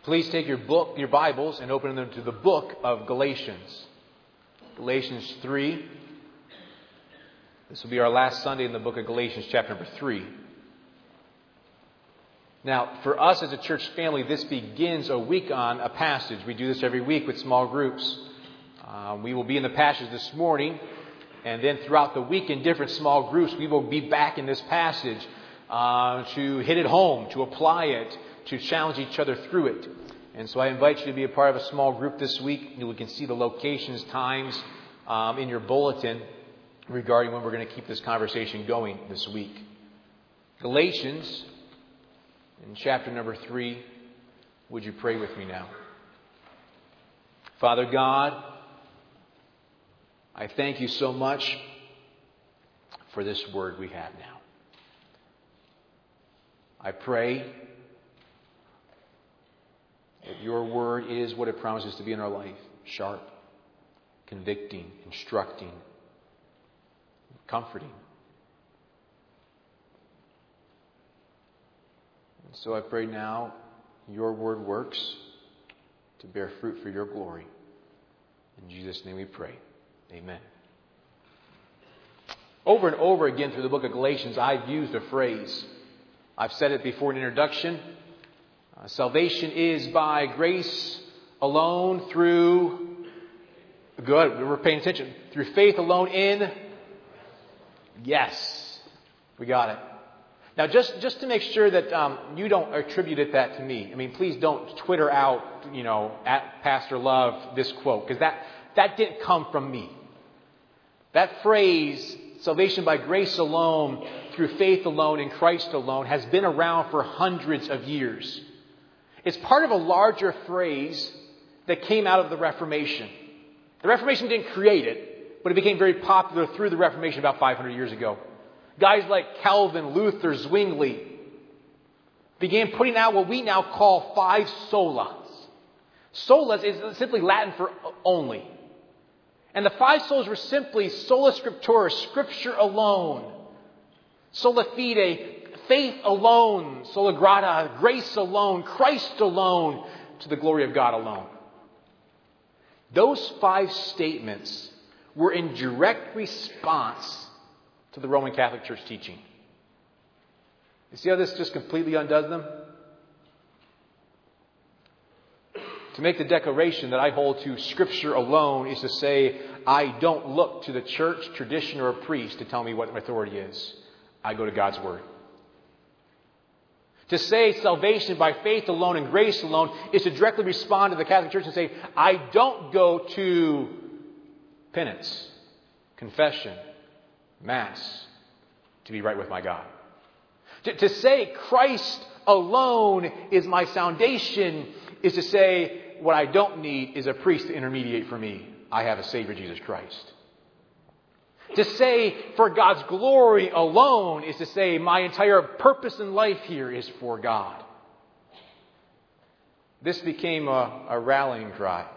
Please take your Bibles, and open them to the book of Galatians. Galatians 3. This will be our last Sunday in the book of Galatians, chapter number 3. Now, for us as a church family, this begins a week on a passage. We do this every week with small groups. We will be in the passage this morning, and then throughout the week in different small groups, we will be back in this passage to hit it home, to apply it, to challenge each other through it. And so I invite you to be a part of a small group this week. You can see the locations, times in your bulletin regarding when we're going to keep this conversation going this week. Galatians, in chapter number 3, would you pray with me now? Father God, I thank you so much for this word we have now. I pray that your word is what it promises to be in our life. Sharp, convicting, instructing, comforting. And so I pray now your word works to bear fruit for your glory. In Jesus' name we pray. Amen. Over and over again through the book of Galatians, I've used a phrase. I've said it before in introduction. Salvation is by grace alone through... Good, we're paying attention. Through faith alone in... Yes, we got it. Now, just to make sure that you don't attribute that to me. I mean, please don't Twitter out, at Pastor Love, this quote. Because that didn't come from me. That phrase, salvation by grace alone, through faith alone, in Christ alone, has been around for hundreds of years. It's part of a larger phrase that came out of the Reformation. The Reformation didn't create it, but it became very popular through the Reformation about 500 years ago. Guys like Calvin, Luther, Zwingli began putting out what we now call 5 solas. Solas is simply Latin for only. And the 5 solas were simply sola scriptura, Scripture alone, sola fide, faith alone, sola grata, grace alone, Christ alone, to the glory of God alone. Those 5 statements were in direct response to the Roman Catholic Church teaching. You see how this just completely undoes them? To make the declaration that I hold to Scripture alone is to say, I don't look to the church, tradition, or a priest to tell me what my authority is. I go to God's Word. To say salvation by faith alone and grace alone is to directly respond to the Catholic Church and say, I don't go to penance, confession, Mass to be right with my God. To say Christ alone is my foundation is to say what I don't need is a priest to intermediate for me. I have a Savior, Jesus Christ. To say for God's glory alone is to say my entire purpose in life here is for God. This became a rallying cry.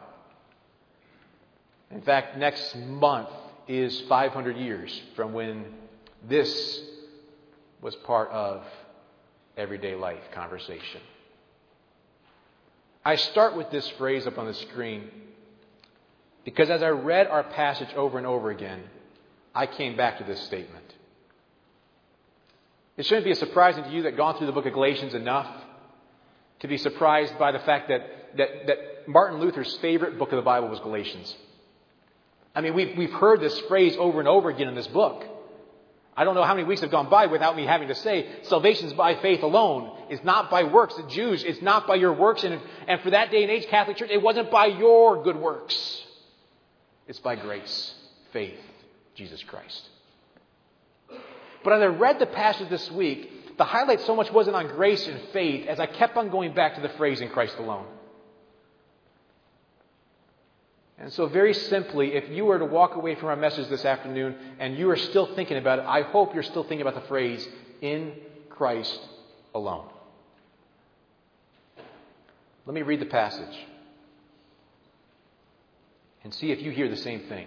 In fact, next month is 500 years from when this was part of everyday life conversation. I start with this phrase up on the screen because as I read our passage over and over again, I came back to this statement. It shouldn't be surprising to you that gone through the book of Galatians enough to be surprised by the fact that Martin Luther's favorite book of the Bible was Galatians. I mean, we've heard this phrase over and over again in this book. I don't know how many weeks have gone by without me having to say, salvation is by faith alone. It's not by works. The Jews, it's not by your works. And for that day and age, Catholic Church, it wasn't by your good works. It's by grace, faith, Jesus Christ. But as I read the passage this week, the highlight so much wasn't on grace and faith as I kept on going back to the phrase in Christ alone. And so very simply, if you were to walk away from our message this afternoon and you are still thinking about it, I hope you're still thinking about the phrase, in Christ alone. Let me read the passage and see if you hear the same thing.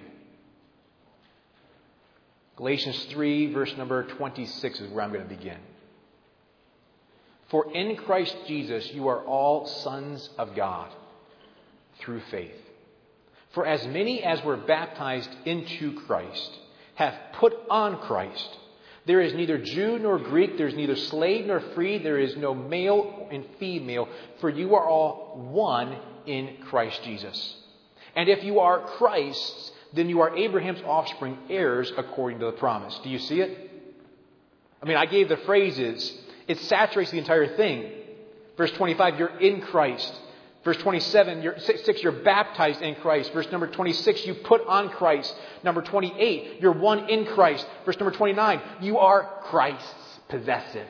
Galatians 3, verse number 26 is where I'm going to begin. For in Christ Jesus you are all sons of God through faith. For as many as were baptized into Christ have put on Christ. There is neither Jew nor Greek, there is neither slave nor free, there is no male and female, for you are all one in Christ Jesus. And if you are Christ's, then you are Abraham's offspring, heirs according to the promise. Do you see it? I mean, I gave the phrases. It saturates the entire thing. Verse 25, you're in Christ. Verse 27, 6, you're baptized in Christ. Verse number 26, you put on Christ. Number 28, you're one in Christ. Verse number 29, you are Christ's possessive.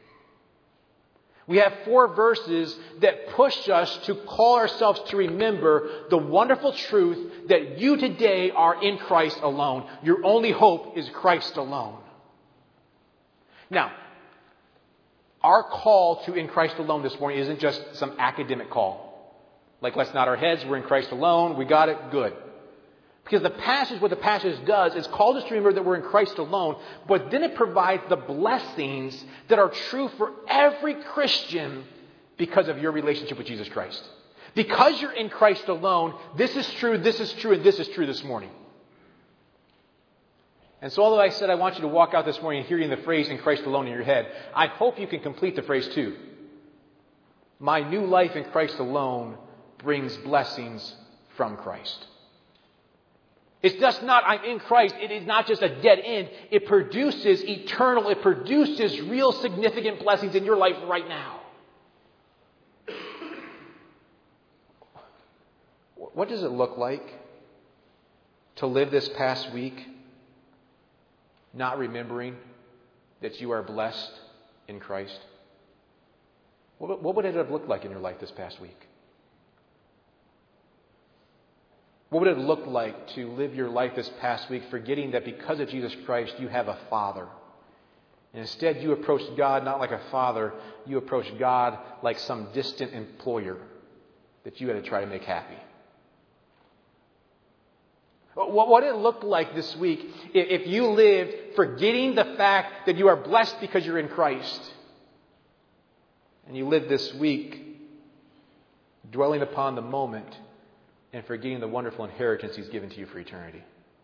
We have 4 verses that push us to call ourselves to remember the wonderful truth that you today are in Christ alone. Your only hope is Christ alone. Now, our call to in Christ alone this morning isn't just some academic call. Like, let's nod our heads, we're in Christ alone, we got it, good. Because what the passage does is call us to remember that we're in Christ alone, but then it provides the blessings that are true for every Christian because of your relationship with Jesus Christ. Because you're in Christ alone, this is true, and this is true this morning. And so although I said I want you to walk out this morning hearing the phrase in Christ alone in your head, I hope you can complete the phrase too. My new life in Christ alone brings blessings from Christ. It's just not I'm in Christ. It is not just a dead end. It produces eternal, it produces real significant blessings in your life right now. What does it look like to live this past week not remembering that you are blessed in Christ? What would it have looked like in your life this past week? What would it look like to live your life this past week forgetting that because of Jesus Christ you have a Father? And instead you approach God not like a father, you approach God like some distant employer that you had to try to make happy. What would it look like this week if you lived forgetting the fact that you are blessed because you're in Christ? And you lived this week dwelling upon the moment and forgetting the wonderful inheritance He's given to you for eternity.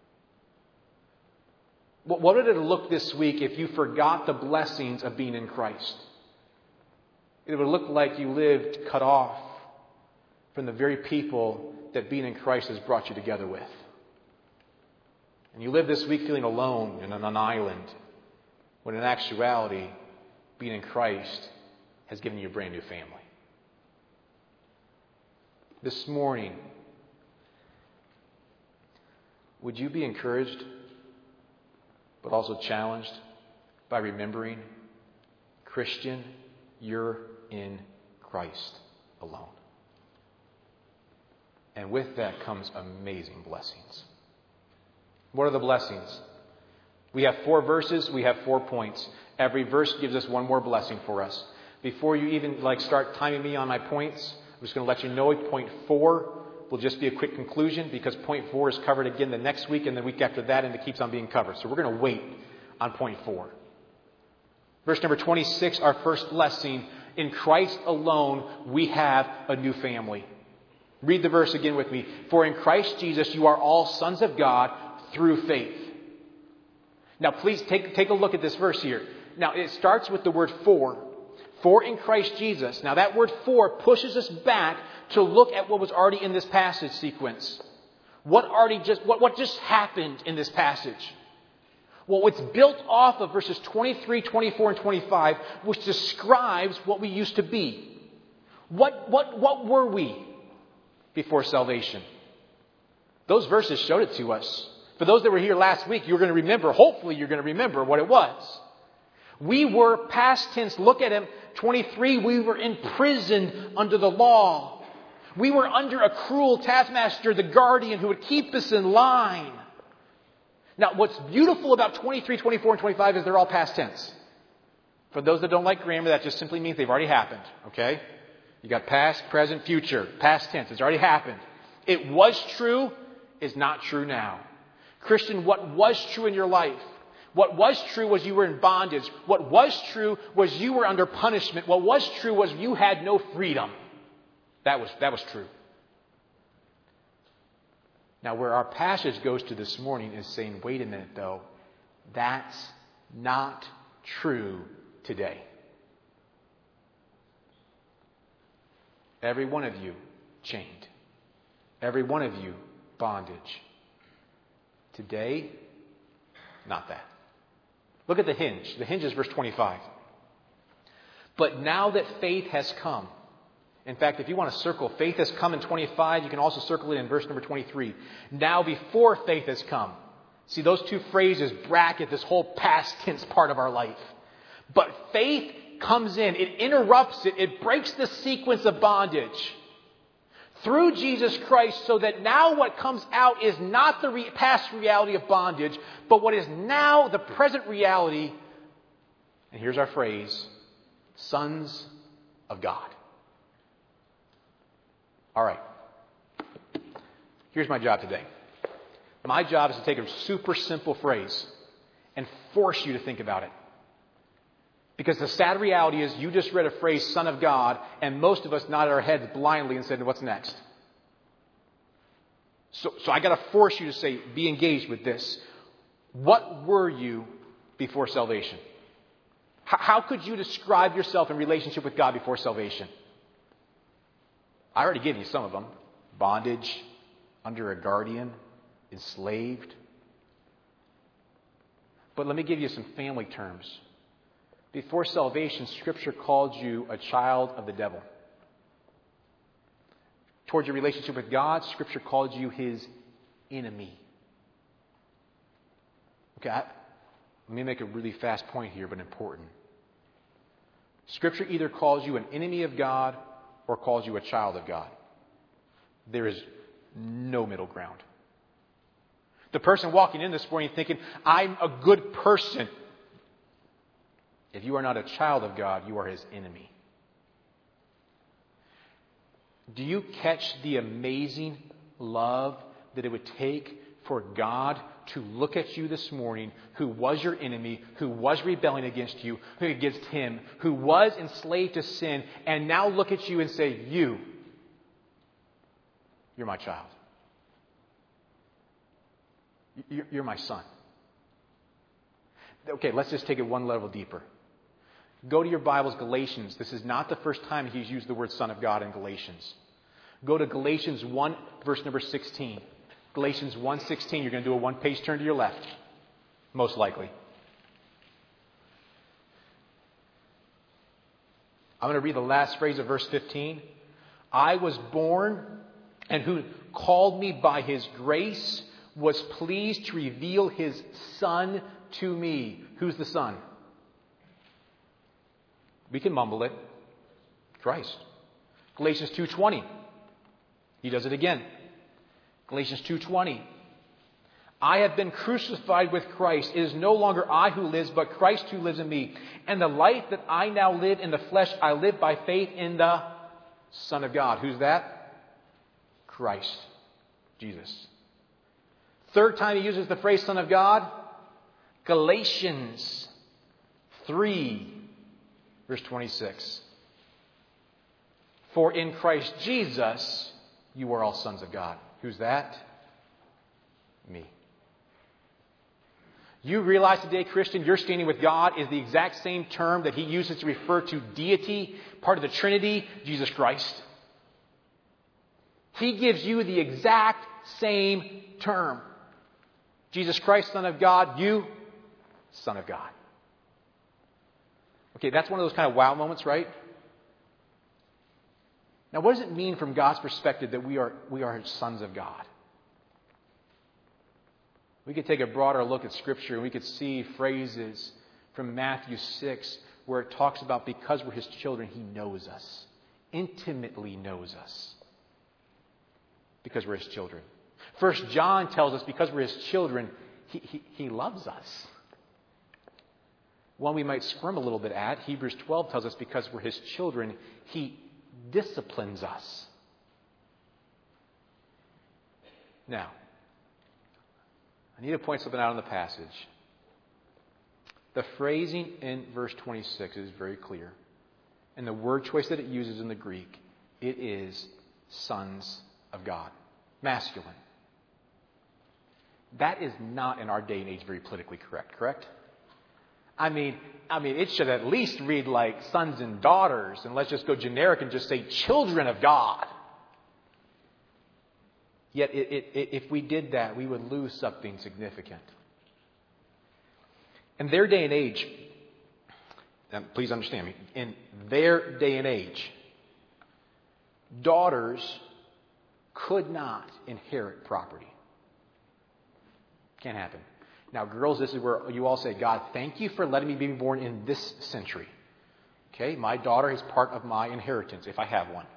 What would it look this week if you forgot the blessings of being in Christ? It would look like you lived cut off from the very people that being in Christ has brought you together with. And you live this week feeling alone and on an island, when in actuality, being in Christ has given you a brand new family. This morning, would you be encouraged, but also challenged by remembering, Christian, you're in Christ alone. And with that comes amazing blessings. What are the blessings? We have 4 verses, we have 4 points. Every verse gives us one more blessing for us. Before you even start timing me on my points, I'm just going to let you know point 4 will just be a quick conclusion because point 4 is covered again the next week and the week after that, and it keeps on being covered. So we're going to wait on point 4. Verse number 26, our first blessing. In Christ alone, we have a new family. Read the verse again with me. For in Christ Jesus, you are all sons of God through faith. Now, please take a look at this verse here. Now, it starts with the word for. For in Christ Jesus. Now, that word for pushes us back to look at what was already in this passage sequence. What just happened in this passage? Well, it's built off of verses 23, 24, and 25, which describes what we used to be. What were we before salvation? Those verses showed it to us. For those that were here last week, you're going to remember, hopefully you're going to remember what it was. We were, past tense, look at him, 23, we were imprisoned under the law. We were under a cruel taskmaster, the guardian, who would keep us in line. Now, what's beautiful about 23, 24, and 25 is they're all past tense. For those that don't like grammar, that just simply means they've already happened, okay? You got past, present, future, past tense. It's already happened. It was true, is not true now. Christian, what was true in your life? What was true was you were in bondage. What was true was you were under punishment. What was true was you had no freedom. That was true. Now, where our passage goes to this morning is saying, wait a minute, though. That's not true today. Every one of you chained. Every one of you bondage. Today, not that. Look at the hinge. The hinge is verse 25. But now that faith has come. In fact, if you want to circle faith has come in 25, you can also circle it in verse number 23. Now before faith has come. See, those two phrases bracket this whole past tense part of our life. But faith comes in. It interrupts it. It breaks the sequence of bondage through Jesus Christ, so that now what comes out is not the past reality of bondage, but what is now the present reality. And here's our phrase: sons of God. All right. Here's my job today. My job is to take a super simple phrase and force you to think about it. Because the sad reality is you just read a phrase, son of God, and most of us nodded our heads blindly and said, what's next? So I got to force you to say, be engaged with this. What were you before salvation? How could you describe yourself in relationship with God before salvation? I already gave you some of them. Bondage, under a guardian, enslaved. But let me give you some family terms. Before salvation, Scripture called you a child of the devil. Towards your relationship with God, Scripture called you His enemy. Okay, let me make a really fast point here, but important. Scripture either calls you an enemy of God or calls you a child of God. There is no middle ground. The person walking in this morning thinking, I'm a good person. If you are not a child of God, you are His enemy. Do you catch the amazing love that it would take for God to look at you this morning, who was your enemy, who was rebelling against you, who against Him, who was enslaved to sin, and now look at you and say, you're my child. You're my son. Okay, let's just take it one level deeper. Go to your Bibles, Galatians. This is not the first time He's used the word Son of God in Galatians. Go to Galatians 1, verse number 16. Galatians 1:16. You're going to do a one-page turn to your left, most likely. I'm going to read the last phrase of verse 15. I was born, and who called me by His grace was pleased to reveal His Son to me. Who's the Son? We can mumble it. Christ. Galatians 2:20. He does it again. Galatians 2:20. I have been crucified with Christ. It is no longer I who lives, but Christ who lives in me. And the life that I now live in the flesh, I live by faith in the Son of God. Who's that? Christ. Jesus. Third time he uses the phrase Son of God. Galatians 3. Verse 26. For in Christ Jesus, you are all sons of God. Who's that? Me. You realize today, Christian, your standing with God is the exact same term that He uses to refer to deity, part of the Trinity, Jesus Christ. He gives you the exact same term. Jesus Christ, Son of God, you, Son of God. Okay, that's one of those kind of wow moments, right? Now, what does it mean from God's perspective that we are sons of God? We could take a broader look at Scripture and we could see phrases from Matthew 6 where it talks about because we're His children, He knows us, intimately knows us, because we're His children. 1 John tells us because we're His children, He loves us. One we might squirm a little bit at, Hebrews 12 tells us because we're His children, He disciplines us. Now, I need to point something out in the passage. The phrasing in verse 26 is very clear. And the word choice that it uses in the Greek, it is sons of God. Masculine. That is not in our day and age very politically correct? I mean, it should at least read like sons and daughters, and let's just go generic and just say children of God. Yet, if we did that, we would lose something significant. In their day and age, and please understand me, in their day and age, daughters could not inherit property. Can't happen. Now, girls, this is where you all say, God, thank you for letting me be born in this century. Okay, my daughter is part of my inheritance, if I have one.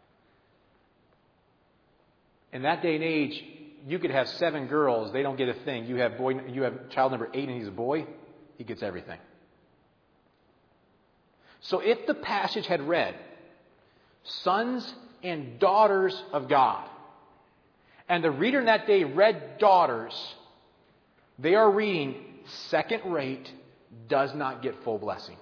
In that day and age, you could have 7 girls, they don't get a thing. You have child number 8 and he's a boy, he gets everything. So if the passage had read, sons and daughters of God, and the reader in that day read daughters, they are reading second rate, does not get full blessing.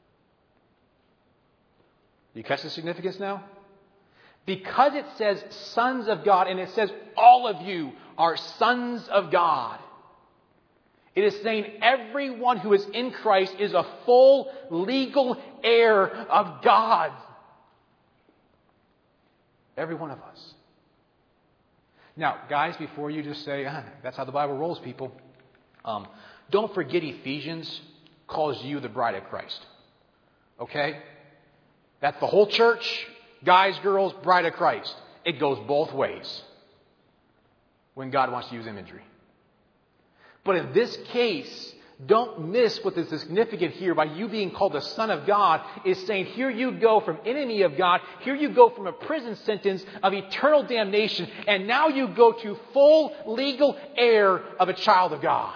You catch the significance now? Because it says sons of God, and it says all of you are sons of God. It is saying everyone who is in Christ is a full legal heir of God. Every one of us. Now, guys, before you just say, that's how the Bible rolls, people. Don't forget Ephesians calls you the bride of Christ. Okay? That's the whole church. Guys, girls, bride of Christ. It goes both ways when God wants to use imagery. But in this case, don't miss what is significant here by you being called the Son of God is saying here you go from enemy of God, here you go from a prison sentence of eternal damnation, and now you go to full legal heir of a child of God.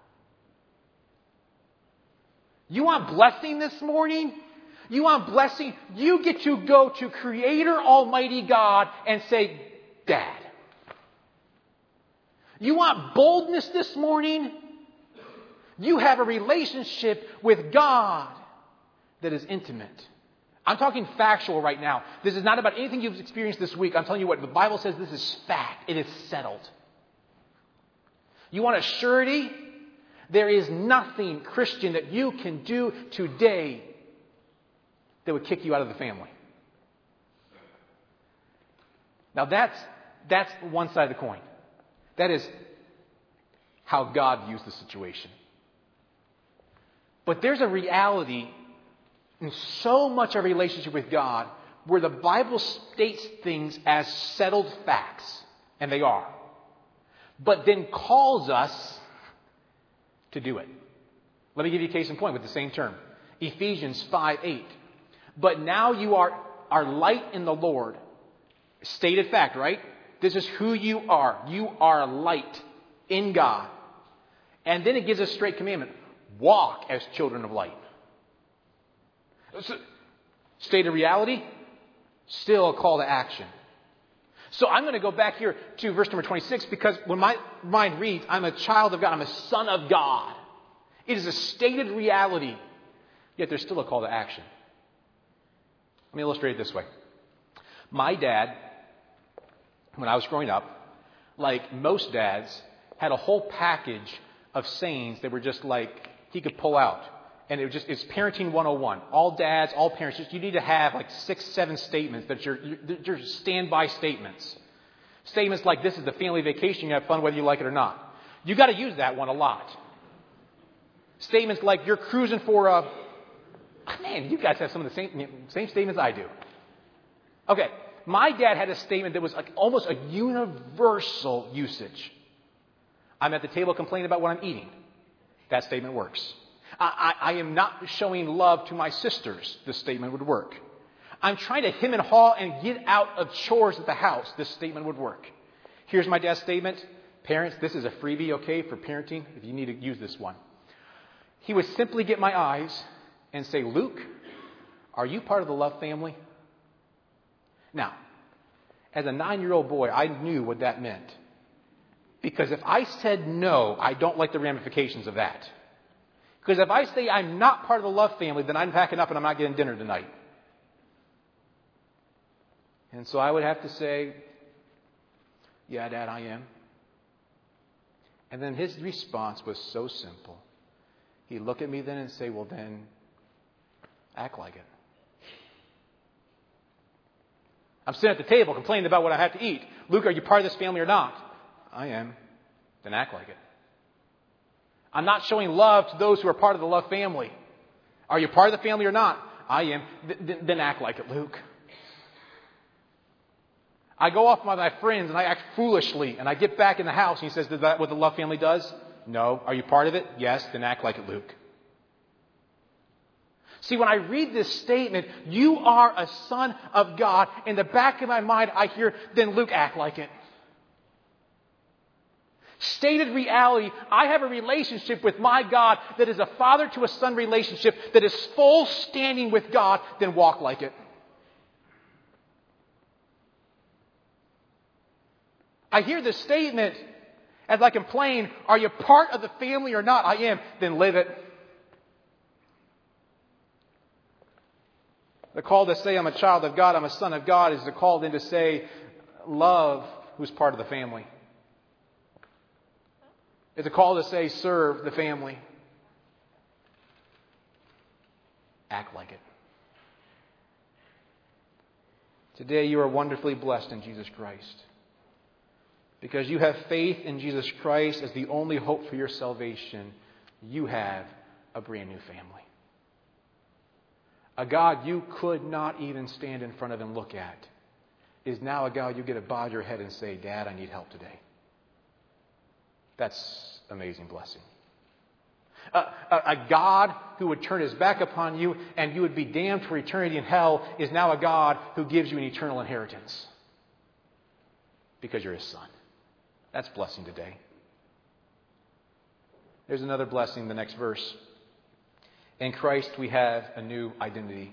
You want blessing this morning? You want blessing? You get to go to Creator Almighty God and say, Dad. You want boldness this morning? You have a relationship with God that is intimate. I'm talking factual right now. This is not about anything you've experienced this week. I'm telling you what, the Bible says this is fact. It is settled. You want a surety? There is nothing, Christian, that you can do today that would kick you out of the family. Now that's one side of the coin. That is how God views the situation. But there's a reality in so much of our relationship with God where the Bible states things as settled facts, and they are, but then calls us to do it. Let me give you a case in point with the same term. Ephesians 5:8. But now you are light in the Lord. Stated fact, right? This is who you are. You are light in God. And then it gives a straight commandment. Walk as children of light. Stated reality, still a call to action. So I'm going to go back here to verse number 26 because when my mind reads, I'm a child of God, I'm a son of God. It is a stated reality, yet there's still a call to action. Let me illustrate it this way. My dad, when I was growing up, like most dads, had a whole package of sayings that were just like he could pull out. And it's parenting 101. All dads, all parents, you need to have like 6, 7 statements that you're standby statements. Statements like this is the family vacation, you have fun whether you like it or not. You got to use that one a lot. Statements like you're cruising for a... Man, you guys have some of the same statements I do. Okay, my dad had a statement that was like almost a universal usage. I'm at the table complaining about what I'm eating. That statement works. I am not showing love to my sisters. This statement would work. I'm trying to hem and haw and get out of chores at the house. This statement would work. Here's my dad's statement. Parents, this is a freebie, okay, for parenting, if you need to use this one. He would simply get my eyes and say, Luke, are you part of the Love family? Now, as a 9-year-old boy, I knew what that meant. Because if I said no, I don't like the ramifications of that. Because if I say I'm not part of the Love family, then I'm packing up and I'm not getting dinner tonight. And so I would have to say, yeah, Dad, I am. And then his response was so simple. He'd look at me then and say, well, then act like it. I'm sitting at the table complaining about what I have to eat. Luke, are you part of this family or not? I am. Then act like it. I'm not showing love to those who are part of the Love family. Are you part of the family or not? I am. Then act like it, Luke. I go off with my friends and I act foolishly and I get back in the house and he says, is that what the Love family does? No. Are you part of it? Yes. Then act like it, Luke. See, when I read this statement, you are a son of God, in the back of my mind I hear, then Luke, act like it. Stated reality, I have a relationship with my God that is a father to a son relationship that is full standing with God, then walk like it. I hear this statement as I complain, are you part of the family or not? I am. Then live it. The call to say I'm a child of God, I'm a son of God, is the call then to say love who's part of the family. It's a call to say serve the family. Act like it. Today you are wonderfully blessed in Jesus Christ. Because you have faith in Jesus Christ as the only hope for your salvation, you have a brand new family. A God you could not even stand in front of and look at is now a God you get to bow your head and say, Dad, I need help today. That's an amazing blessing. A God who would turn his back upon you and you would be damned for eternity in hell is now a God who gives you an eternal inheritance because you're his son. That's blessing today. There's another blessing in the next verse. In Christ we have a new identity.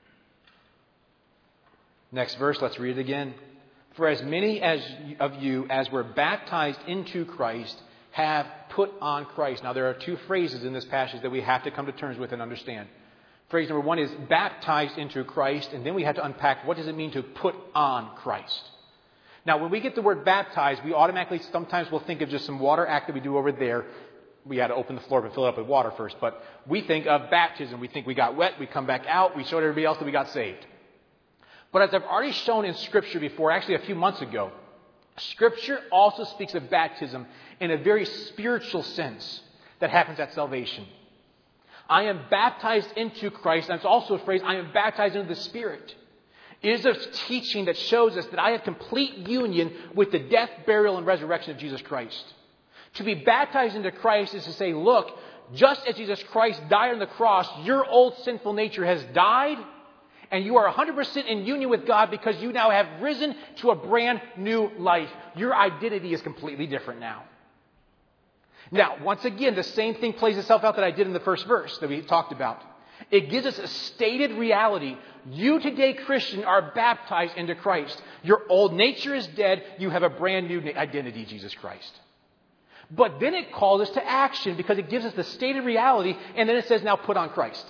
Next verse, let's read it again. For as many of you as were baptized into Christ have put on Christ. Now there are two phrases in this passage that we have to come to terms with and understand. Phrase number one is baptized into Christ, and then we have to unpack what does it mean to put on Christ. Now when we get the word baptized, we automatically sometimes will think of just some water act that we do over there. We had to open the floor and fill it up with water first. But we think of baptism. We think we got wet. We come back out. We showed everybody else that we got saved. But as I've already shown in Scripture before, actually a few months ago, Scripture also speaks of baptism in a very spiritual sense that happens at salvation. I am baptized into Christ. And it's also a phrase, I am baptized into the Spirit. It is a teaching that shows us that I have complete union with the death, burial, and resurrection of Jesus Christ. To be baptized into Christ is to say, look, just as Jesus Christ died on the cross, your old sinful nature has died, and you are 100% in union with God because you now have risen to a brand new life. Your identity is completely different now. Now, once again, the same thing plays itself out that I did in the first verse that we talked about. It gives us a stated reality. You today, Christian, are baptized into Christ. Your old nature is dead. You have a brand new identity, Jesus Christ. But then it calls us to action because it gives us the stated reality, and then it says, now put on Christ.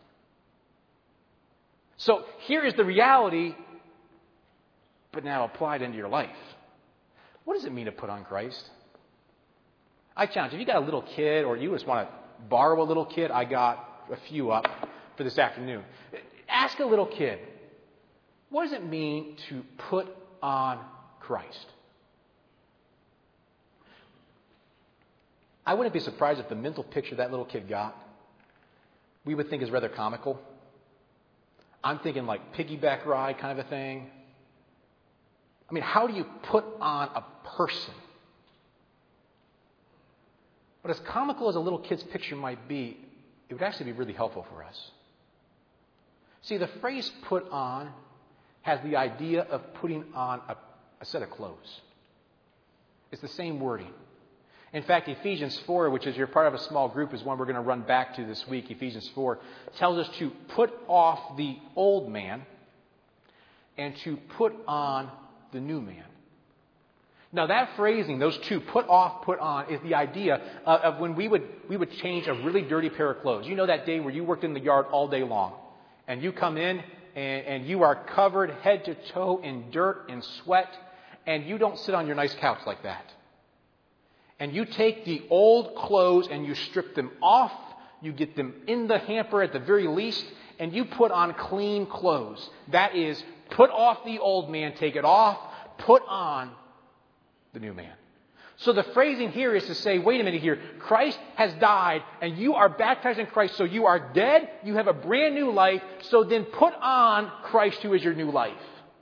So here is the reality, but now applied into your life. What does it mean to put on Christ? I challenge, if you got a little kid or you just want to borrow a little kid, I got a few up for this afternoon. Ask a little kid, what does it mean to put on Christ? I wouldn't be surprised if the mental picture that little kid got, we would think is rather comical. I'm thinking like piggyback ride kind of a thing. I mean, how do you put on a person? But as comical as a little kid's picture might be, it would actually be really helpful for us. See, the phrase put on has the idea of putting on a set of clothes. It's the same wording. In fact, Ephesians 4, which is you're part of a small group, is one we're going to run back to this week. Ephesians 4 tells us to put off the old man and to put on the new man. Now that phrasing, those two, put off, put on, is the idea of when we would change a really dirty pair of clothes. You know that day where you worked in the yard all day long, and you come in and you are covered head to toe in dirt and sweat, and you don't sit on your nice couch like that. And you take the old clothes and you strip them off, you get them in the hamper at the very least, and you put on clean clothes. That is, put off the old man, take it off, put on the new man. So the phrasing here is to say, wait a minute here, Christ has died and you are baptized in Christ, so you are dead, you have a brand new life, so then put on Christ who is your new life.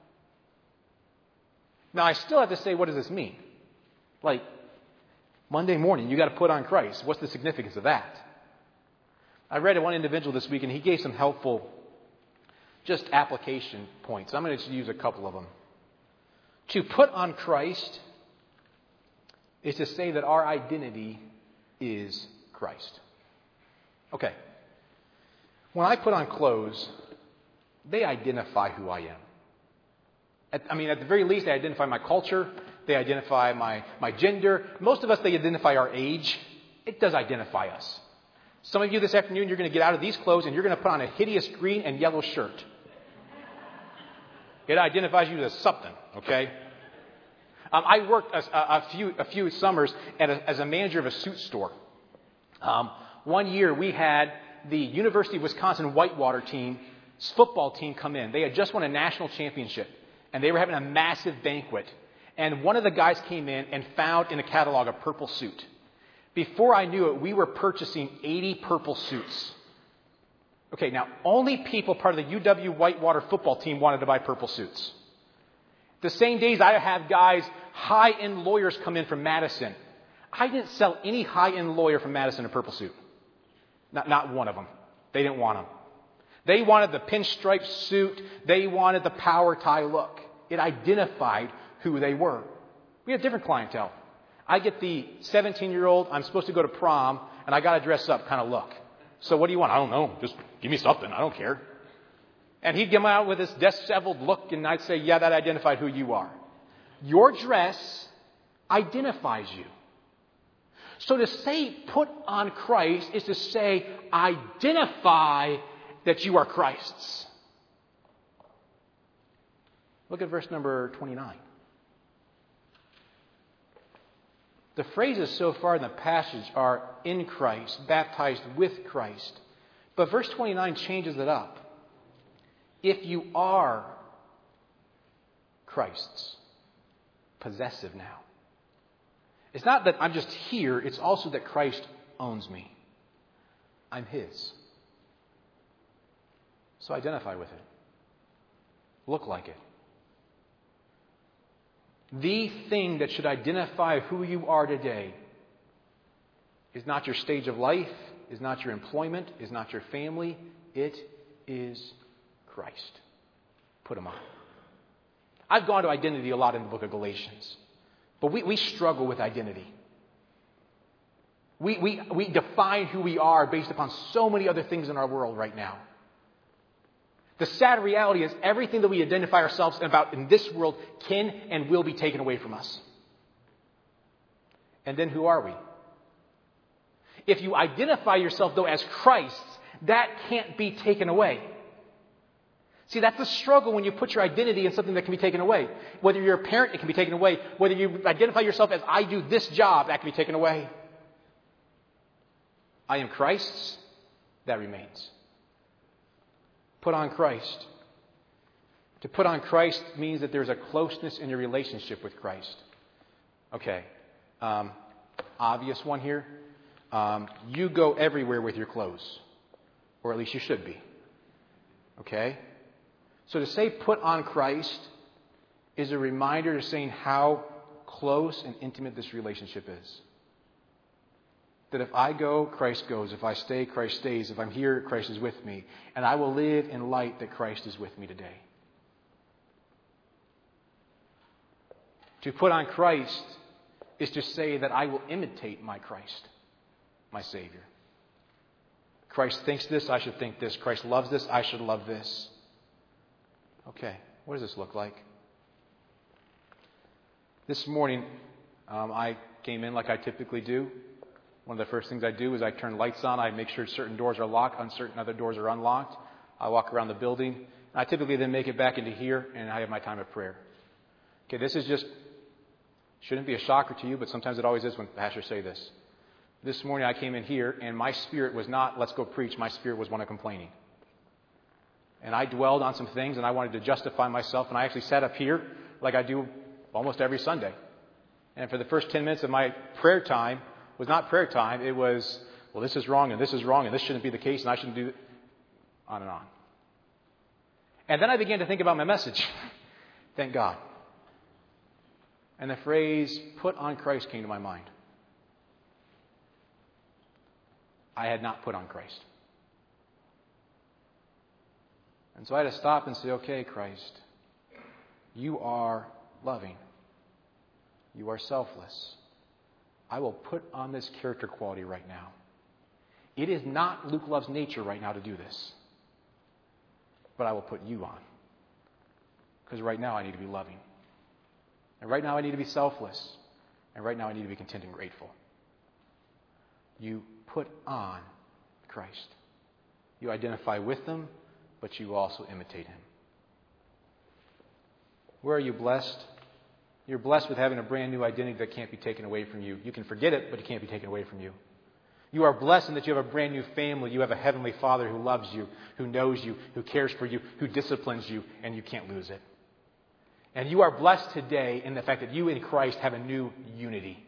Now I still have to say, what does this mean? Like, Monday morning, you got to put on Christ. What's the significance of that? I read one individual this week and he gave some helpful just application points. I'm going to use a couple of them. To put on Christ is to say that our identity is Christ. Okay. When I put on clothes, they identify who I am. At the very least, they identify my culture. They identify my gender. Most of us, they identify our age. It does identify us. Some of you this afternoon, you're going to get out of these clothes and you're going to put on a hideous green and yellow shirt. It identifies you as something, okay? I worked a few summers as a manager of a suit store. One year we had the University of Wisconsin Whitewater football team come in. They had just won a national championship, and they were having a massive banquet. And one of the guys came in and found in a catalog a purple suit. Before I knew it, we were purchasing 80 purple suits. Okay, now only people part of the UW Whitewater football team wanted to buy purple suits. The same days I have guys, high-end lawyers come in from Madison. I didn't sell any high-end lawyer from Madison a purple suit. Not one of them. They didn't want them. They wanted the pinstripe suit. They wanted the power tie look. It identified who they were. We have different clientele. I get the 17-year-old, I'm supposed to go to prom, and I got to dress up kind of look. So what do you want? I don't know. Just give me something. I don't care. And he'd come out with this disheveled look, and I'd say, yeah, that identified who you are. Your dress identifies you. So to say put on Christ is to say identify that you are Christ's. Look at verse number 29. The phrases so far in the passage are in Christ, baptized with Christ. But verse 29 changes it up. If you are Christ's, possessive now. It's not that I'm just here, it's also that Christ owns me. I'm His. So identify with it. Look like it. The thing that should identify who you are today is not your stage of life, is not your employment, is not your family. It is Christ. Put Him on. I've gone to identity a lot in the book of Galatians. But we struggle with identity. We define who we are based upon so many other things in our world right now. The sad reality is everything that we identify ourselves about in this world can and will be taken away from us. And then who are we? If you identify yourself, though, as Christ's, that can't be taken away. See, that's the struggle when you put your identity in something that can be taken away. Whether you're a parent, it can be taken away. Whether you identify yourself as I do this job, that can be taken away. I am Christ's, that remains. Put on Christ. To put on Christ means that there's a closeness in your relationship with Christ. Okay. Obvious one here. You go everywhere with your clothes. Or at least you should be. Okay? So to say put on Christ is a reminder to saying how close and intimate this relationship is. That if I go, Christ goes. If I stay, Christ stays. If I'm here, Christ is with me. And I will live in light that Christ is with me today. To put on Christ is to say that I will imitate my Christ, my Savior. Christ thinks this, I should think this. Christ loves this, I should love this. Okay, what does this look like? This morning, I came in like I typically do. One of the first things I do is I turn lights on. I make sure certain doors are locked, certain other doors are unlocked. I walk around the building. I typically then make it back into here, and I have my time of prayer. Okay, this is just, shouldn't be a shocker to you, but sometimes it always is when pastors say this. This morning I came in here, and my spirit was not, let's go preach. My spirit was one of complaining. And I dwelled on some things, and I wanted to justify myself, and I actually sat up here like I do almost every Sunday. And for the first 10 minutes of my prayer time was not prayer time. It was, well, this is wrong, and this shouldn't be the case, and I shouldn't do it. On and on. And then I began to think about my message. Thank God. And the phrase, put on Christ, came to my mind. I had not put on Christ. And so I had to stop and say, okay, Christ, you are loving. You are selfless. I will put on this character quality right now. It is not Luke Love's nature right now to do this. But I will put you on. Because right now I need to be loving. And right now I need to be selfless. And right now I need to be content and grateful. You put on Christ. You identify with Him, but you also imitate Him. Where are you blessed? You're blessed with having a brand new identity that can't be taken away from you. You can forget it, but it can't be taken away from you. You are blessed in that you have a brand new family. You have a Heavenly Father who loves you, who knows you, who cares for you, who disciplines you, and you can't lose it. And you are blessed today in the fact that you in Christ have a new unity.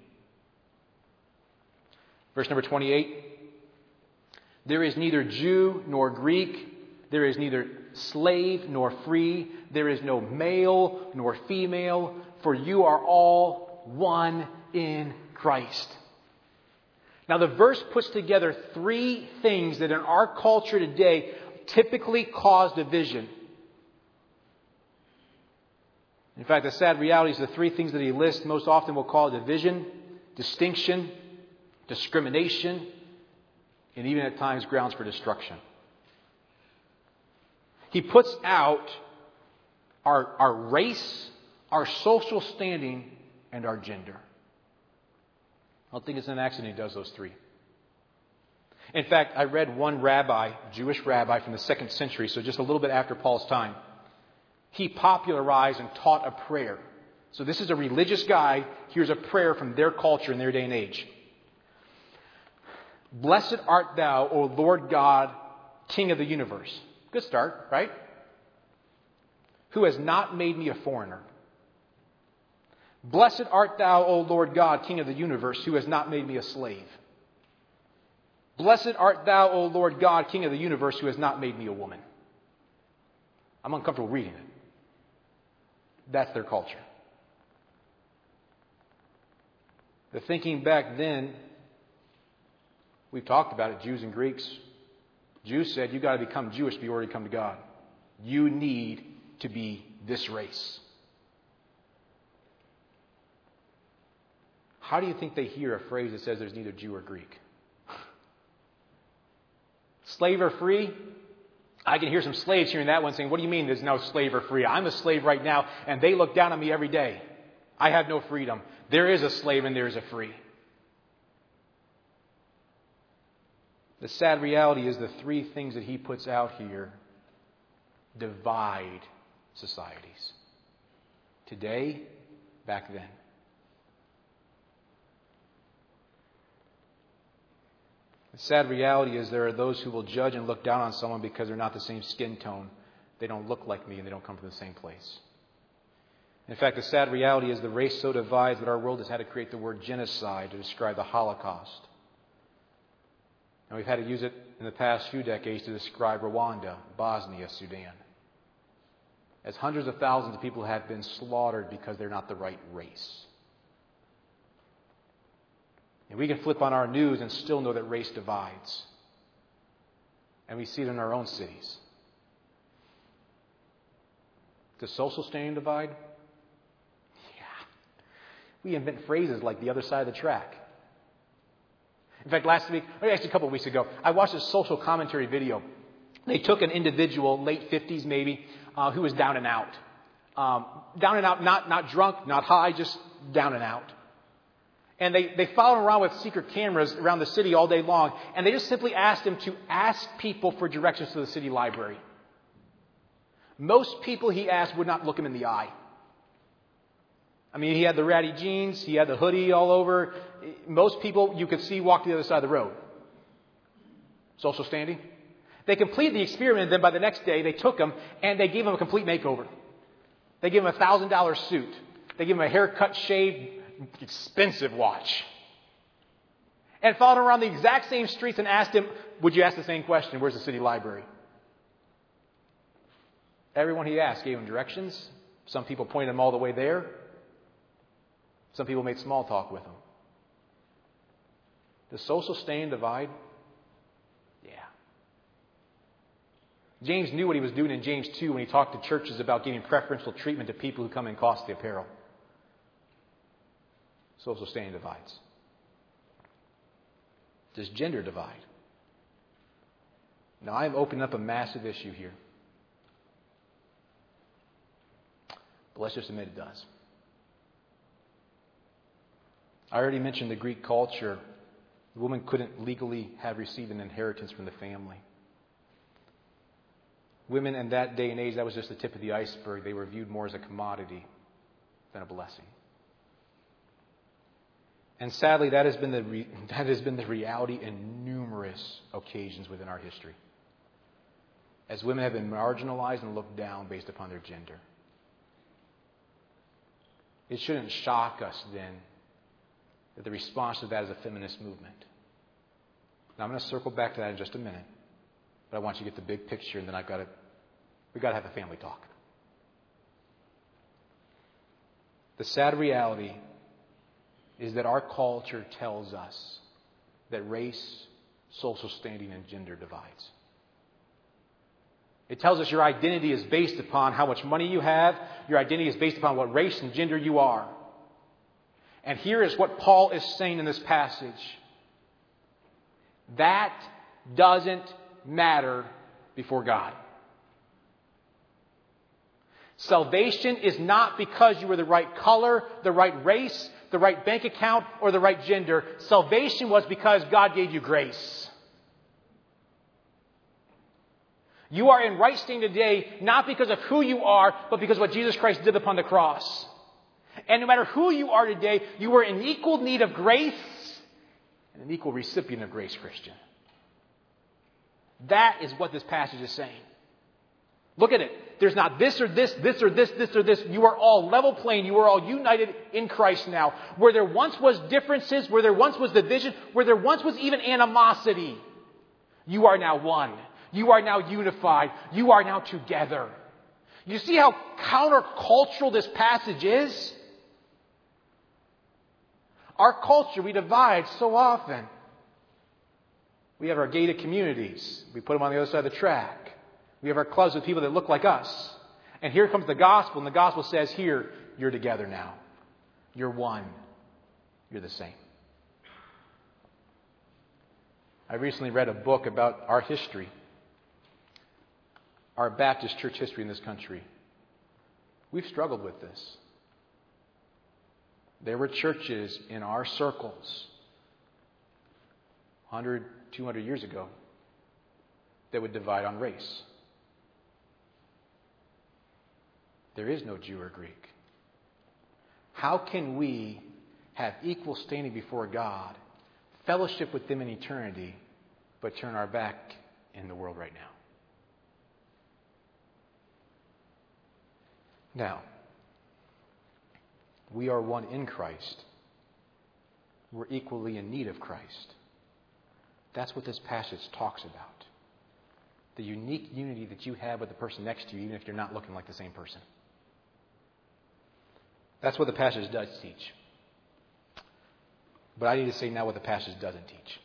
Verse number 28. There is neither Jew nor Greek. There is neither slave nor free. There is no male nor female. For you are all one in Christ. Now the verse puts together three things that in our culture today typically cause division. In fact, the sad reality is the three things that he lists most often we'll call division, distinction, discrimination, and even at times grounds for destruction. He puts out our race, our social standing, and our gender. I don't think it's an accident he does those three. In fact, I read one rabbi, Jewish rabbi from the 2nd century, so just a little bit after Paul's time. He popularized and taught a prayer. So this is a religious guy. Here's a prayer from their culture in their day and age. Blessed art thou, O Lord God, King of the universe. Good start, right? Who has not made me a foreigner. Blessed art thou, O Lord God, King of the universe, who has not made me a slave. Blessed art thou, O Lord God, King of the universe, who has not made me a woman. I'm uncomfortable reading it. That's their culture. The thinking back then, we've talked about it, Jews and Greeks. Jews said, you've got to become Jewish before you come to God. You need to be this race. How do you think they hear a phrase that says there's neither Jew or Greek? Slave or free? I can hear some slaves hearing that one saying, what do you mean there's no slave or free? I'm a slave right now, and they look down on me every day. I have no freedom. There is a slave and there is a free. The sad reality is the three things that he puts out here divide societies. Today, back then. The sad reality is there are those who will judge and look down on someone because they're not the same skin tone. They don't look like me and they don't come from the same place. In fact, the sad reality is the race so divides that our world has had to create the word genocide to describe the Holocaust. And we've had to use it in the past few decades to describe Rwanda, Bosnia, Sudan. As hundreds of thousands of people have been slaughtered because they're not the right race. And we can flip on our news and still know that race divides. And we see it in our own cities. Does social standing divide? Yeah. We invent phrases like the other side of the track. In fact, actually a couple of weeks ago, I watched a social commentary video. They took an individual, late 50s maybe, who was down and out. Down and out, not drunk, not high, just down and out. And they followed him around with secret cameras around the city all day long. And they just simply asked him to ask people for directions to the city library. Most people he asked would not look him in the eye. I mean, he had the ratty jeans. He had the hoodie all over. Most people you could see walk to the other side of the road. Social standing. They completed the experiment, and then by the next day they took him and they gave him a complete makeover. They gave him a $1,000 suit. They gave him a haircut, shaved, expensive watch. And followed him around the exact same streets and asked him, would you ask the same question? Where's the city library? Everyone he asked gave him directions. Some people pointed him all the way there. Some people made small talk with him. Does social standing divide? Yeah. James knew what he was doing in James 2 when he talked to churches about giving preferential treatment to people who come in costly apparel. Social standing divides. Does gender divide? Now, I'm opening up a massive issue here. But let's just admit it does. I already mentioned the Greek culture. The woman couldn't legally have received an inheritance from the family. Women in that day and age, that was just the tip of the iceberg. They were viewed more as a commodity than a blessing. And sadly, that has been the reality in numerous occasions within our history. As women have been marginalized and looked down based upon their gender. It shouldn't shock us then that the response to that is a feminist movement. Now I'm going to circle back to that in just a minute. But I want you to get the big picture, and then we've got to have a family talk. The sad reality is that our culture tells us that race, social standing, and gender divides. It tells us your identity is based upon how much money you have. Your identity is based upon what race and gender you are. And here is what Paul is saying in this passage. That doesn't matter before God. Salvation is not because you were the right color, the right race, the right bank account, or the right gender. Salvation was because God gave you grace. You are in right standing today, not because of who you are, but because of what Jesus Christ did upon the cross. And no matter who you are today, you are in equal need of grace and an equal recipient of grace, Christian. That is what this passage is saying. Look at it. There's not this or this, this or this, this or this. You are all level playing. You are all united in Christ now. Where there once was differences, where there once was division, where there once was even animosity, you are now one. You are now unified. You are now together. You see how countercultural this passage is? Our culture, we divide so often. We have our gated communities. We put them on the other side of the track. We have our clubs with people that look like us. And here comes the gospel, and the gospel says, here, you're together now. You're one. You're the same. I recently read a book about our history. Our Baptist church history in this country. We've struggled with this. There were churches in our circles 100, 200 years ago that would divide on race. There is no Jew or Greek. How can we have equal standing before God, fellowship with them in eternity, but turn our back in the world right now? Now, we are one in Christ. We're equally in need of Christ. That's what this passage talks about. The unique unity that you have with the person next to you, even if you're not looking like the same person. That's what the passage does teach. But I need to say now what the passage doesn't teach.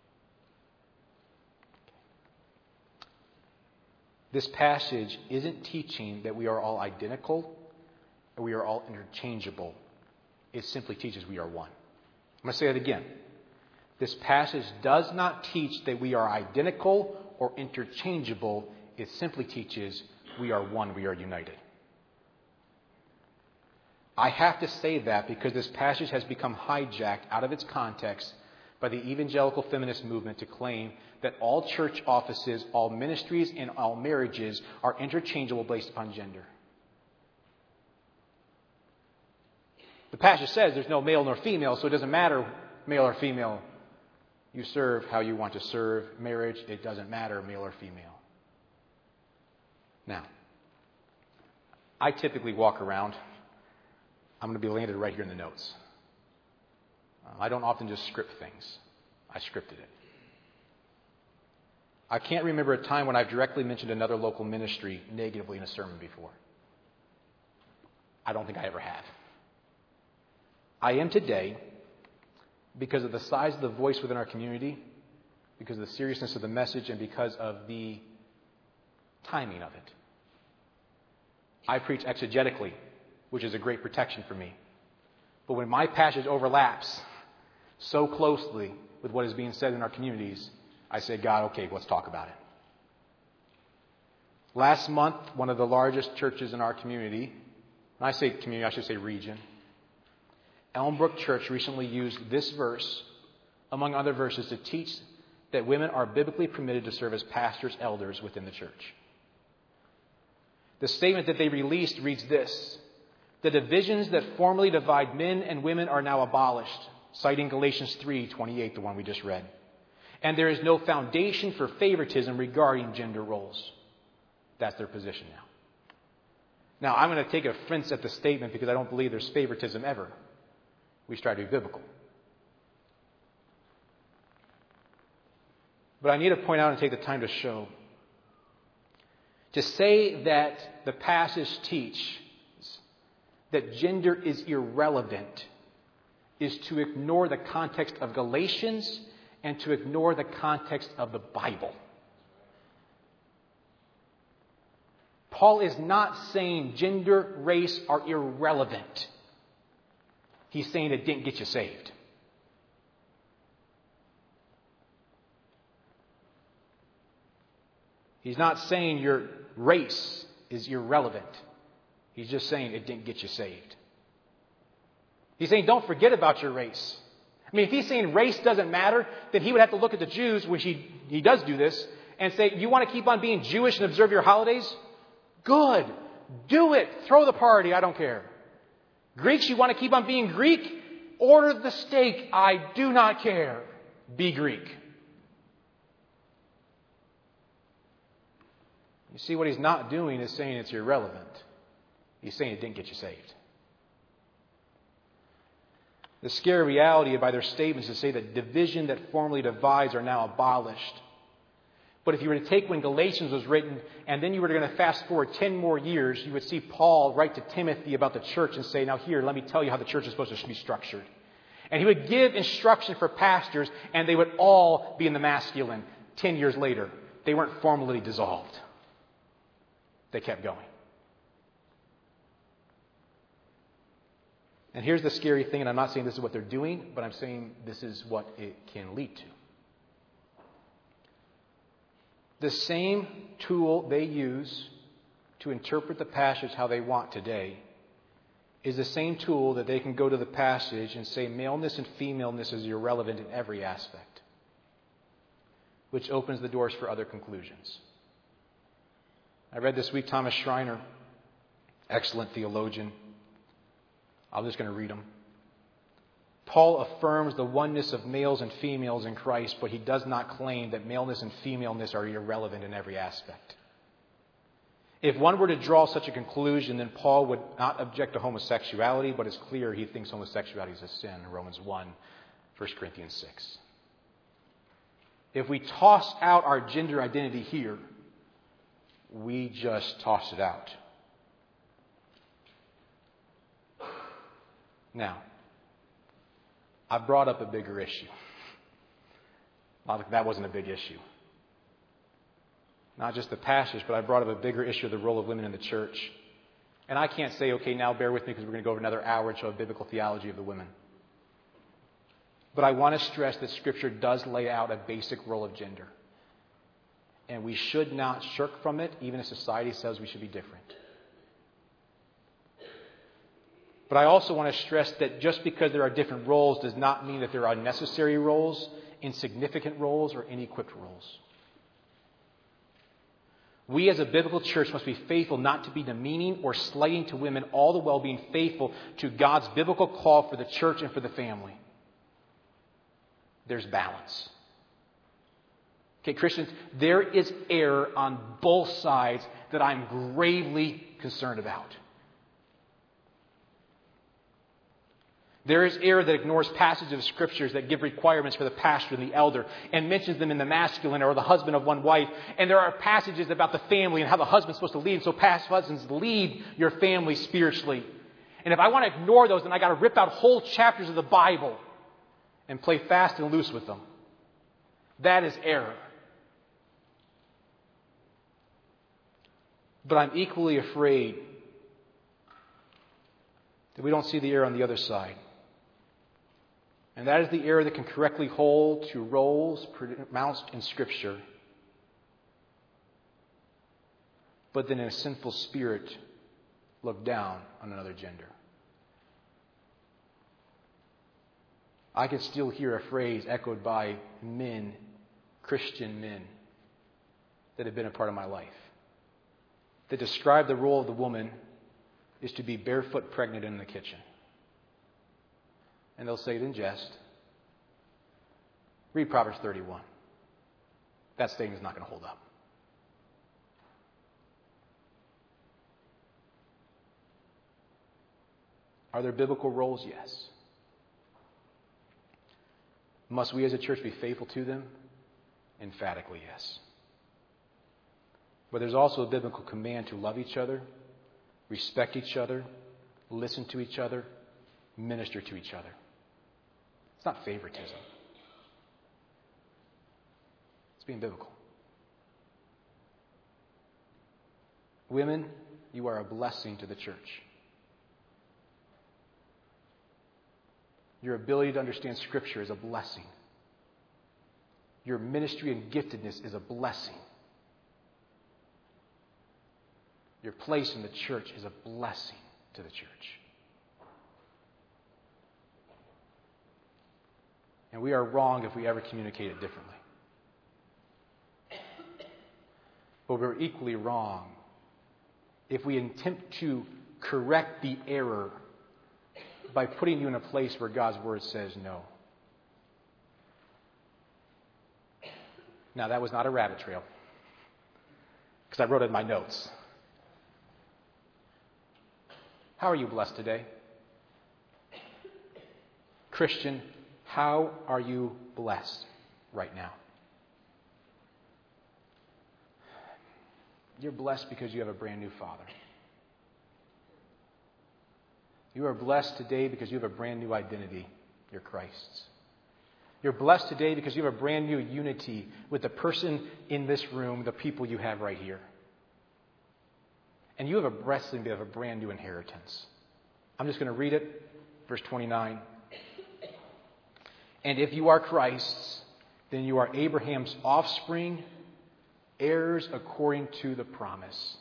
This passage isn't teaching that we are all identical or we are all interchangeable. It simply teaches we are one. I'm going to say that again. This passage does not teach that we are identical or interchangeable. It simply teaches we are one, we are united. I have to say that because this passage has become hijacked out of its context by the evangelical feminist movement to claim that all church offices, all ministries, and all marriages are interchangeable based upon gender. The passage says there's no male nor female, so it doesn't matter male or female. You serve how you want to serve. Marriage, it doesn't matter male or female. Now, I typically walk around. I'm going to be landed right here in the notes. I don't often just script things. I scripted it. I can't remember a time when I've directly mentioned another local ministry negatively in a sermon before. I don't think I ever have. I am today because of the size of the voice within our community, because of the seriousness of the message, and because of the timing of it. I preach exegetically, which is a great protection for me. But when my passage overlaps so closely with what is being said in our communities, I say, God, okay, let's talk about it. Last month, one of the largest churches in our community, when I say community, I should say region, Elmbrook Church recently used this verse, among other verses, to teach that women are biblically permitted to serve as pastors, elders within the church. The statement that they released reads this: the divisions that formerly divide men and women are now abolished, citing Galatians 3:28, the one we just read. And there is no foundation for favoritism regarding gender roles. That's their position now. Now, I'm going to take offense at the statement because I don't believe there's favoritism ever. We try to be biblical. But I need to point out and take the time to show. To say that the passage teaches that gender is irrelevant is to ignore the context of Galatians and to ignore the context of the Bible. Paul is not saying gender, race are irrelevant. He's saying it didn't get you saved. He's not saying your race is irrelevant. He's just saying it didn't get you saved. He's saying don't forget about your race. I mean, if he's saying race doesn't matter, then he would have to look at the Jews, which he does do this, and say, you want to keep on being Jewish and observe your holidays? Good. Do it. Throw the party. I don't care. Greeks, you want to keep on being Greek? Order the steak. I do not care. Be Greek. You see, what he's not doing is saying it's irrelevant. He's saying it didn't get you saved. The scary reality by their statements is to say that division that formerly divides are now abolished. But if you were to take when Galatians was written and then you were going to fast forward 10 more years, you would see Paul write to Timothy about the church and say, now here, let me tell you how the church is supposed to be structured. And he would give instruction for pastors and they would all be in the masculine 10 years later. They weren't formally dissolved. They kept going. And here's the scary thing, and I'm not saying this is what they're doing, but I'm saying this is what it can lead to. The same tool they use to interpret the passage how they want today is the same tool that they can go to the passage and say maleness and femaleness is irrelevant in every aspect, which opens the doors for other conclusions. I read this week Thomas Schreiner, excellent theologian. I'm just going to read them. Paul affirms the oneness of males and females in Christ, but he does not claim that maleness and femaleness are irrelevant in every aspect. If one were to draw such a conclusion, then Paul would not object to homosexuality, but it's clear he thinks homosexuality is a sin in Romans 1, 1 Corinthians 6. If we toss out our gender identity here, we just toss it out. Now, I brought up a bigger issue. That wasn't a big issue. Not just the passage, but I brought up a bigger issue of the role of women in the church. And I can't say, okay, now bear with me because we're going to go over another hour and show a biblical theology of the women. But I want to stress that Scripture does lay out a basic role of gender. And we should not shirk from it, even if society says we should be different. But I also want to stress that just because there are different roles does not mean that there are unnecessary roles, insignificant roles, or inequipped roles. We as a biblical church must be faithful not to be demeaning or slighting to women, all the while being faithful to God's biblical call for the church and for the family. There's balance. Okay, Christians, there is error on both sides that I'm gravely concerned about. There is error that ignores passages of Scriptures that give requirements for the pastor and the elder and mentions them in the masculine or the husband of one wife. And there are passages about the family and how the husband's supposed to lead. So past husbands, lead your family spiritually. And if I want to ignore those, then I got to rip out whole chapters of the Bible and play fast and loose with them. That is error. But I'm equally afraid that we don't see the error on the other side. And that is the error that can correctly hold to roles pronounced in Scripture, but then in a sinful spirit look down on another gender. I can still hear a phrase echoed by men, Christian men, that have been a part of my life, that describe the role of the woman is to be barefoot pregnant in the kitchen. And they'll say it in jest. Read Proverbs 31. That statement is not going to hold up. Are there biblical roles? Yes. Must we as a church be faithful to them? Emphatically, yes. But there's also a biblical command to love each other, respect each other, listen to each other, minister to each other. It's not favoritism. It's being biblical. Women, you are a blessing to the church. Your ability to understand Scripture is a blessing. Your ministry and giftedness is a blessing. Your place in the church is a blessing to the church. And we are wrong if we ever communicate it differently. But we're equally wrong if we attempt to correct the error by putting you in a place where God's Word says no. Now, that was not a rabbit trail, because I wrote it in my notes. How are you blessed today? Christian, how are you blessed right now? You're blessed because you have a brand new Father. You are blessed today because you have a brand new identity. You're Christ's. You're blessed today because you have a brand new unity with the person in this room, the people you have right here. And you have a blessing of a brand new inheritance. I'm just going to read it. Verse 29. And if you are Christ's, then you are Abraham's offspring, heirs according to the promise.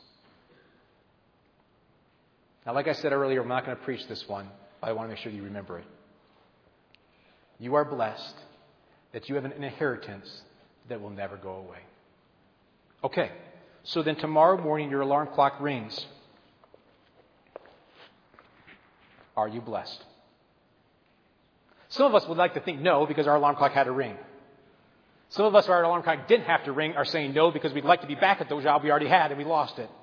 Now, like I said earlier, I'm not going to preach this one, but I want to make sure you remember it. You are blessed that you have an inheritance that will never go away. Okay, so then tomorrow morning your alarm clock rings. Are you blessed? Some of us would like to think no because our alarm clock had to ring. Some of us, our alarm clock didn't have to ring, are saying no because we'd like to be back at the job we already had and we lost it.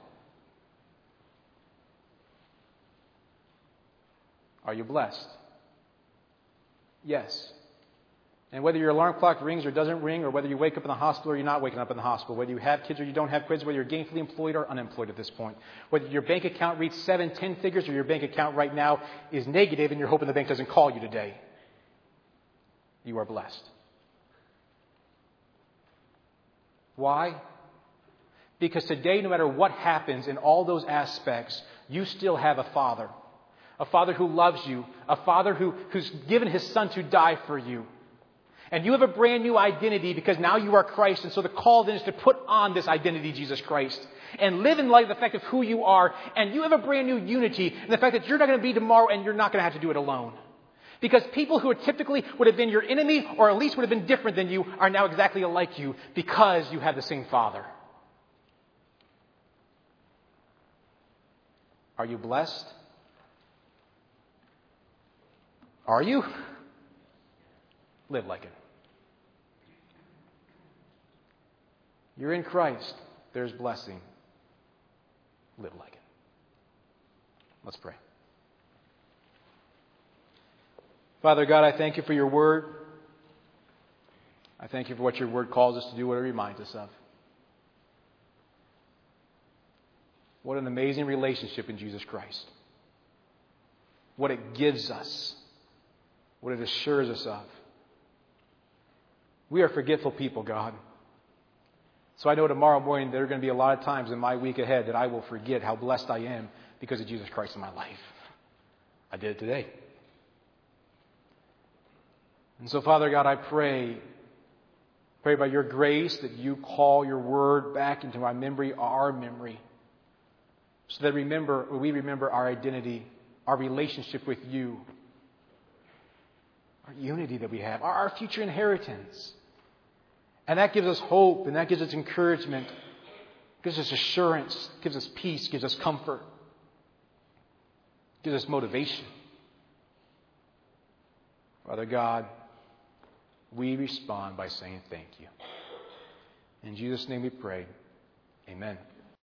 Are you blessed? Yes. And whether your alarm clock rings or doesn't ring, or whether you wake up in the hospital or you're not waking up in the hospital, whether you have kids or you don't have kids, whether you're gainfully employed or unemployed at this point, whether your bank account reads 7, 10 figures, or your bank account right now is negative and you're hoping the bank doesn't call you today, you are blessed. Why? Because today, no matter what happens in all those aspects, you still have a Father. A Father who loves you. A Father who's given His Son to die for you. And you have a brand new identity because now you are Christ. And so the call then is to put on this identity, Jesus Christ, and live in light of the fact of who you are. And you have a brand new unity in the fact that you're not going to be tomorrow and you're not going to have to do it alone. Because people who typically would have been your enemy or at least would have been different than you are now exactly like you because you have the same Father. Are you blessed? Are you? Live like it. You're in Christ. There's blessing. Live like it. Let's pray. Father God, I thank you for your word. I thank you for what your word calls us to do, what it reminds us of. What an amazing relationship in Jesus Christ. What it gives us. What it assures us of. We are forgetful people, God. So I know tomorrow morning there are going to be a lot of times in my week ahead that I will forget how blessed I am because of Jesus Christ in my life. I did it today. And so, Father God, I pray by your grace that you call your word back into my memory, our memory, so that we remember our identity, our relationship with you, our unity that we have, our future inheritance. And that gives us hope, and that gives us encouragement, gives us assurance, gives us peace, gives us comfort, gives us motivation. Father God, we respond by saying thank you. In Jesus' name we pray. Amen.